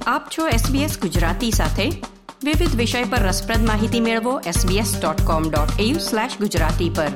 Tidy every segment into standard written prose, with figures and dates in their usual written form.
આપ છો SBS ગુજરાતી સાથે. વિવિધ વિષય પર રસપ્રદ માહિતી મેળવો sbs.com.au/gujarati પર.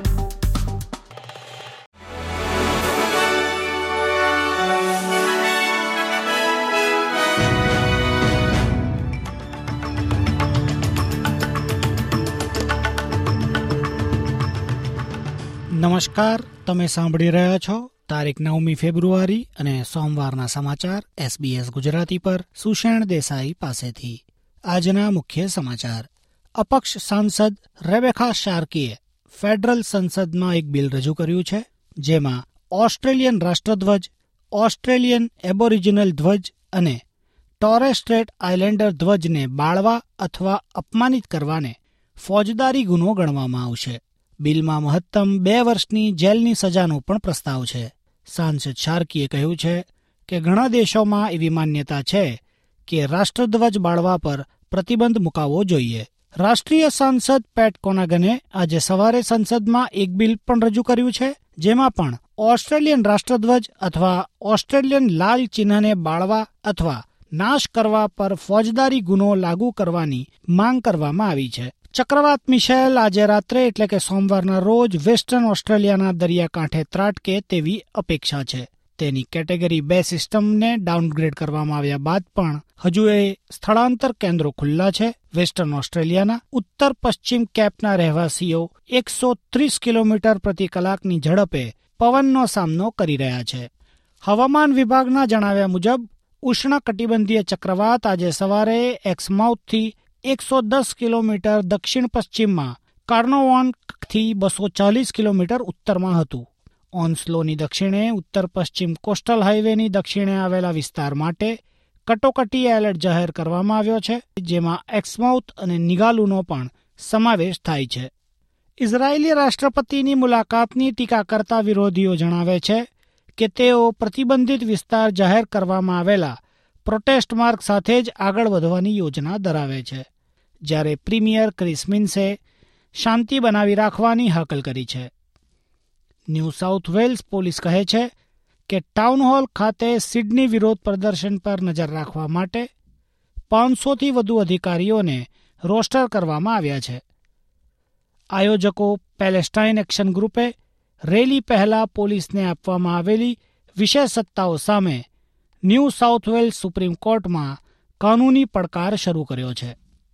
નમસ્કાર, તમે સાંભળી રહ્યા છો તારીખ 9મી ફેબ્રુઆરી અને સોમવારના સમાચાર SBS ગુજરાતી પર સુષેણ દેસાઈ પાસેથી. આજના મુખ્ય સમાચાર. અપક્ષ સાંસદ રેબેકા શાર્કીએ ફેડરલ સંસદમાં એક બિલ રજૂ કર્યું છે, જેમાં ઓસ્ટ્રેલિયન રાષ્ટ્રધ્વજ, ઓસ્ટ્રેલિયન એબોરિજિનલ ધ્વજ અને ટોરેસ સ્ટ્રેટ આઇલેન્ડર ધ્વજને બાળવા અથવા અપમાનિત કરવાને ફોજદારી ગુનો ગણવામાં આવશે. બિલમાં મહત્તમ 2 વર્ષની જેલની સજાનો પણ પ્રસ્તાવ છે. સાંસદ શાર્કીએ કહ્યું છે કે ઘણા દેશોમાં એવી માન્યતા છે કે રાષ્ટ્રધ્વજ બાળવા પર પ્રતિબંધ મુકાવવો જોઈએ. રાષ્ટ્રીય સાંસદ પેટ કોનાગને આજે સવારે સંસદમાં એક બિલ પણ રજૂ કર્યું છે, જેમાં પણ ઓસ્ટ્રેલિયન રાષ્ટ્રધ્વજ અથવા ઓસ્ટ્રેલિયન લાલ ચિહ્નને બાળવા અથવા નાશ કરવા પર ફોજદારી ગુનો લાગુ કરવાની માંગ કરવામાં આવી છે. ચક્રવાત મિશેલ આજે રાત્રે એટલે કે સોમવારના રોજ વેસ્ટર્ન ઓસ્ટ્રેલિયાના દરિયાકાંઠે ત્રાટકે તેવી અપેક્ષા છે. તેની કેટેગરી 2 સિસ્ટમને ડાઉનગ્રેડ કરવામાં આવ્યા બાદ પણ હજુ એ સ્થળાંતર કેન્દ્રો ખુલ્લા છે. વેસ્ટર્ન ઓસ્ટ્રેલિયાના ઉત્તર પશ્ચિમ કેપના રહેવાસીઓ 130 કિલોમીટર પ્રતિ કલાકની ઝડપે પવનનો સામનો કરી રહ્યા છે. હવામાન વિભાગના જણાવ્યા મુજબ ઉષ્ણકટિબંધીય ચક્રવાત આજે સવારે એક્સમાઉથથી 110 કિલોમીટર દક્ષિણ પશ્ચિમમાં કાર્નોવોનથી 240 કિલોમીટર ઉત્તરમાં હતું. ઓન્સ્લોની દક્ષિણે ઉત્તર પશ્ચિમ કોસ્ટલ હાઈવેની દક્ષિણે આવેલા વિસ્તાર માટે કટોકટી એલર્ટ જાહેર કરવામાં આવ્યો છે, જેમાં એક્સમાઉથ અને નિગાલુનો પણ સમાવેશ થાય છે. ઇઝરાયેલી રાષ્ટ્રપતિની મુલાકાતની ટીકા કરતા વિરોધીઓ જણાવે છે કે તેઓ પ્રતિબંધિત વિસ્તાર જાહેર કરવામાં આવેલા પ્રોટેસ્ટ માર્ગ સાથે જ આગળ વધવાની યોજના ધરાવે છે, જ્યારે પ્રીમિયર ક્રિસ મિન્સે શાંતિ બનાવી રાખવાની હાકલ કરી છે. ન્યૂ સાઉથ વેલ્સ પોલીસ કહે છે કે ટાઉન હોલ ખાતે સિડની વિરોધ પ્રદર્શન પર નજર રાખવા માટે 500થી વધુ અધિકારીઓને રોસ્ટર કરવામાં આવ્યા છે. આયોજકો પેલેસ્ટાઇન એક્શન ગ્રુપે રેલી પહેલા પોલીસને આપવામાં આવેલી વિશેષ સત્તાઓ સામે ન્યૂ સાઉથ વેલ્સ સુપ્રીમ કોર્ટમાં કાનૂની પડકાર શરૂ કર્યો છે.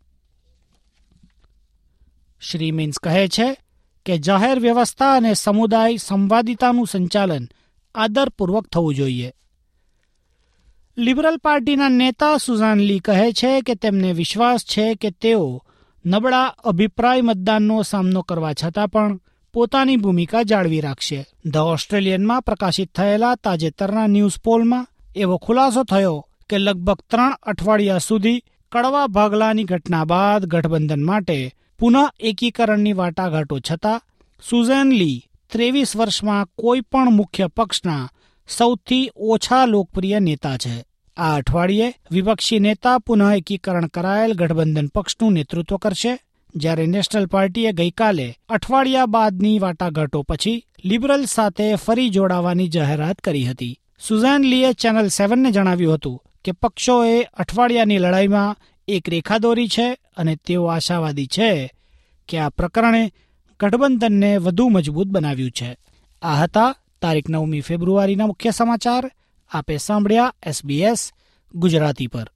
શ્રી મિન્સ કહે છે કે જાહેર વ્યવસ્થા અને સમુદાય સંવાદિતાનું સંચાલન આદરપૂર્વક થવું જોઈએ. લિબરલ પાર્ટીના નેતા સુઝાન લી કહે છે કે તેમને વિશ્વાસ છે કે તેઓ નબળા અભિપ્રાય મતદાનનો સામનો કરવા છતાં પણ પોતાની ભૂમિકા જાળવી રાખશે. ધ ઓસ્ટ્રેલિયનમાં પ્રકાશિત થયેલા તાજેતરના ન્યૂઝ પોલમાં એવો ખુલાસો થયો કે લગભગ 3 અઠવાડિયા સુધી કડવા ભાગલાની ઘટના બાદ ગઠબંધન માટે પુનઃ એકીકરણની વાટાઘાટો છતાં સુઝેન લી 23 વર્ષમાં કોઈ પણ મુખ્ય પક્ષના સૌથી ઓછા લોકપ્રિય નેતા છે. આ અઠવાડિયે વિપક્ષી નેતા પુનઃ એકીકરણ કરાયેલ ગઠબંધન પક્ષનું નેતૃત્વ કરશે, જ્યારે નેશનલ પાર્ટીએ ગઈકાલે અઠવાડિયા બાદની વાટાઘાટો પછી લિબરલ સાથે ફરી જોડાવાની જાહેરાત કરી હતી. સુઝાન લીએ ચેનલ 7ને જણાવ્યું હતું કે પક્ષોએ અઠવાડિયાની લડાઈમાં એક રેખા દોરી છે અને તેઓ આશાવાદી છે કે આ પ્રકરણે ગઠબંધનને વધુ મજબૂત બનાવ્યું છે. આ હતા તારીખ 9મી ફેબ્રુઆરીના મુખ્ય સમાચાર. આપે સાંભળ્યા SBS ગુજરાતી પર.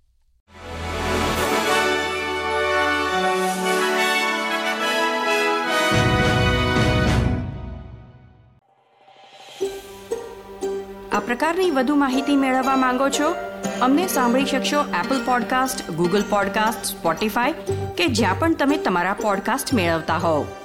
આ પ્રકારની વધુ માહિતી મેળવવા માંગો છો? અમને સાંભળી શકશો Apple podcast, Google podcast, Spotify કે જ્યાં પણ તમે તમારા પોડકાસ્ટ મેળવતા હોવ.